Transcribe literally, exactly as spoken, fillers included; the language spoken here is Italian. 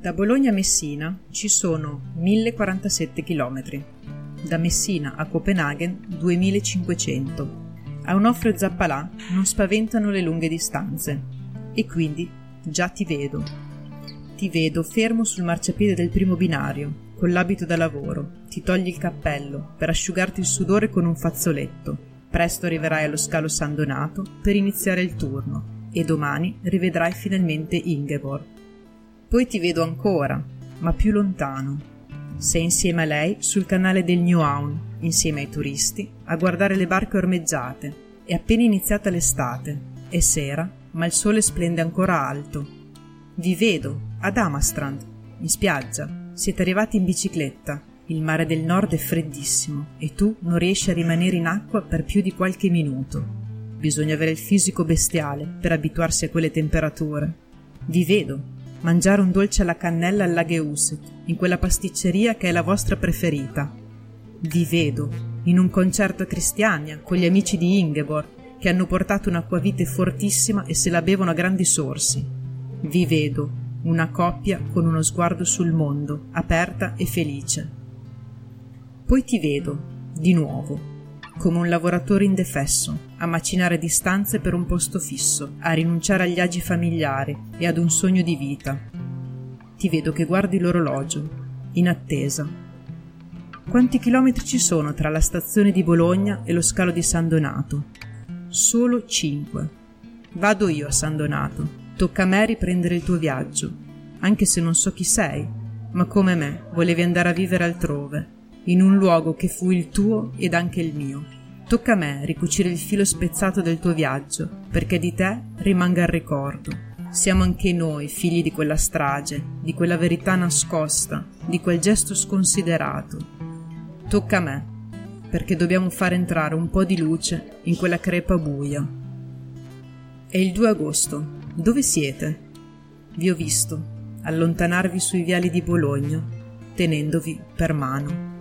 Da Bologna a Messina ci sono mille quarantasette chilometri, da Messina a Copenaghen duemilacinquecento. A Onofre Zappalà non spaventano le lunghe distanze e quindi già ti vedo. Ti vedo fermo sul marciapiede del primo binario, con l'abito da lavoro, ti togli il cappello per asciugarti il sudore con un fazzoletto. Presto arriverai allo scalo San Donato per iniziare il turno e domani rivedrai finalmente Ingeborg. Poi ti vedo ancora, ma più lontano. Sei insieme a lei sul canale del Nyhavn, insieme ai turisti, a guardare le barche ormeggiate. È appena iniziata l'estate, è sera, ma il sole splende ancora alto. Vi vedo, ad Amastrand, in spiaggia. Siete arrivati in bicicletta. Il mare del nord è freddissimo e tu non riesci a rimanere in acqua per più di qualche minuto. Bisogna avere il fisico bestiale per abituarsi a quelle temperature. Vi vedo mangiare un dolce alla cannella al Lagehuset, in quella pasticceria che è la vostra preferita. Vi vedo in un concerto a Cristiania con gli amici di Ingeborg che hanno portato un'acquavite fortissima e se la bevono a grandi sorsi. Vi vedo una coppia con uno sguardo sul mondo, aperta e felice. Poi ti vedo, di nuovo, come un lavoratore indefesso, a macinare distanze per un posto fisso, a rinunciare agli agi familiari e ad un sogno di vita. Ti vedo che guardi l'orologio, in attesa. Quanti chilometri ci sono tra la stazione di Bologna e lo scalo di San Donato? Solo cinque. Vado io a San Donato. Tocca a me riprendere il tuo viaggio, anche se non so chi sei, ma come me volevi andare a vivere altrove, in un luogo che fu il tuo ed anche il mio. Tocca a me ricucire il filo spezzato del tuo viaggio, perché di te rimanga il ricordo. Siamo anche noi figli di quella strage, di quella verità nascosta, di quel gesto sconsiderato. Tocca a me, perché dobbiamo far entrare un po' di luce in quella crepa buia. È il due agosto. Dove siete? Vi ho visto allontanarvi sui viali di Bologna, tenendovi per mano.